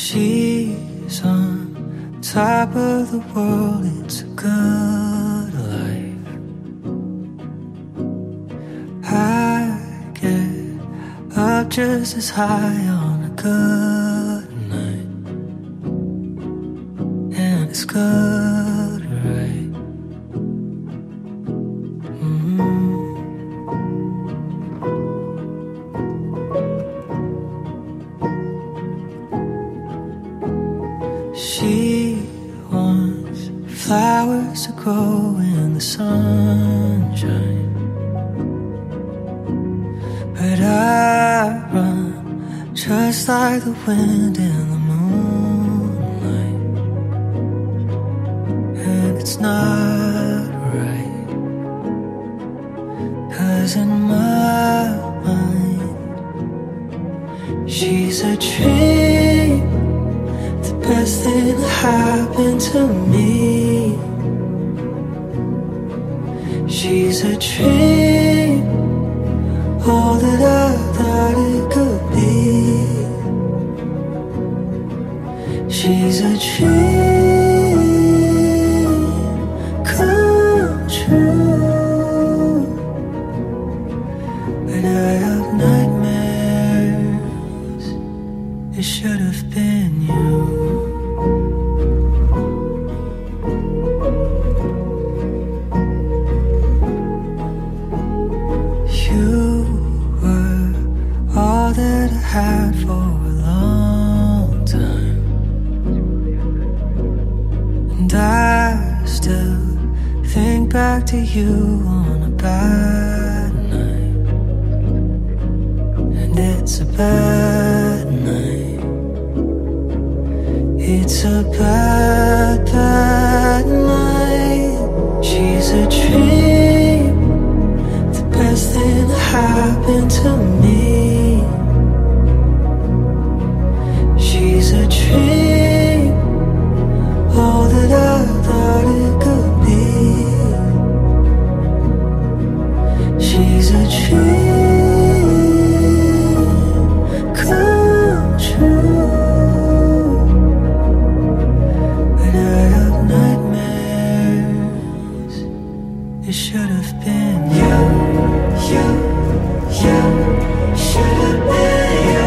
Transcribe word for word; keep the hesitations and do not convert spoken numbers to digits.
She's on top of the world, it's a good life. I get up just as high on a good night, and it's good, right? Mm-hmm. She wants flowers to grow in the sunshine, but I run just like the wind in the moonlight, and it's not right, 'cause in my mind she's a dream, best thing that happened to me. She's a dream, all that I thought it could be. She's a dream come true, but I have nightmares. It should have been you. Had for a long time, and I still think back to you on a bad night, and it's a bad night. It's a bad, bad night. She's a dream, the best thing that happened to me. She's a dream, all that I thought it could be. She's a dream come true, but I have nightmares. It should have been you, you, you. Should have been you.